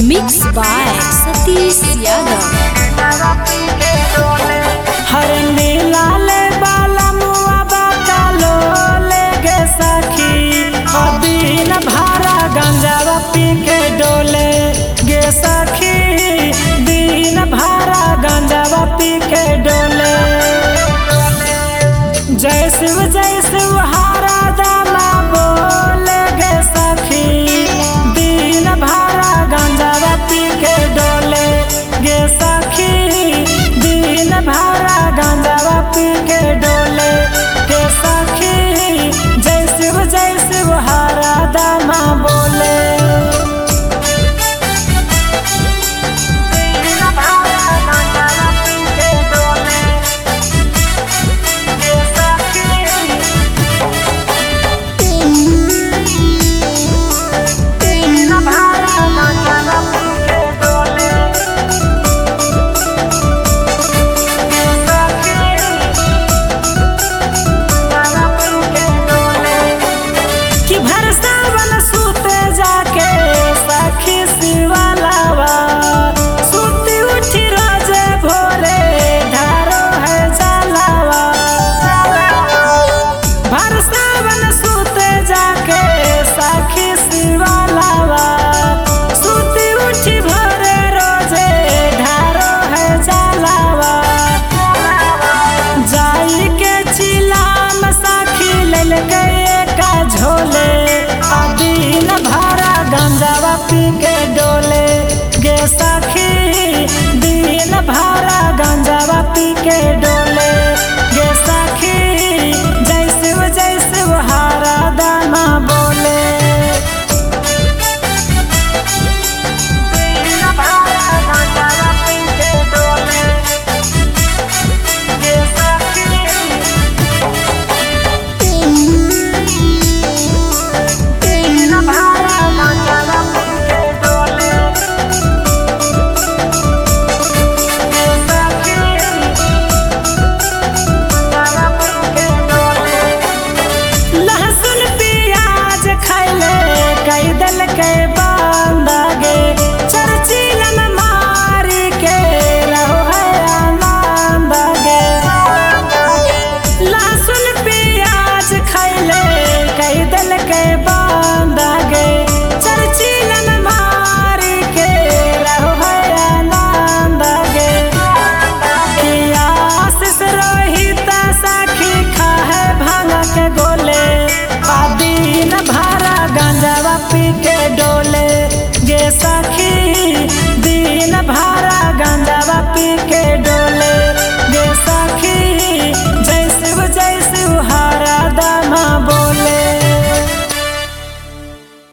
Mixed by Satish Yadav. हर नीला ले बाला मुआ बाकालो ले गे सखी दिन भारा गंजावा पी के डोले गे सखी दिन भारा गंजावा पी के डोले जय शिव हारा दामा बोले गे सखी दिन भारा गंजावा पी के डोले गे सखी दिन भारा गंजावा पी के डोले के सखी जय शिव हारा दामा बोले दिन भारा गंजावा पी के डोले के सखी दिन भारा गंजावा पी के डोले कि भर सावन सूते जाके सखी शिवालावा सूती उठी रोजे भोरे ढारो है जलावा भर सावन सूते जाके सखी शिवालावा सूती उठी भोरे रोजे ढारो है जलावा जाई के चिलाम सखी लेल गए का झोले दिन भारा गंजावा पी के डोले गे सखी दिन भारा गंजावा पी के डोले गे सखी जय शिव हारा दामा बोले दिन भारा गंजावा पी के डोले गे सखी दिन भारा गंजावा पी के डोले के सखी गंजावा पी के डोले लहसुन प्याज खैले कई दल के बांधा गे चरचीलन मारी के रहो है आनंद गे लहसुन प्याज खैले कई दल के बांधा गे चरचीलन मारी के रहो है आनंद गे आशीष रोहित सखी खाए भांग के गोले दिन भारा गंजावा पी के डोले गे सखी दिन भारा गंजावा पी के डोले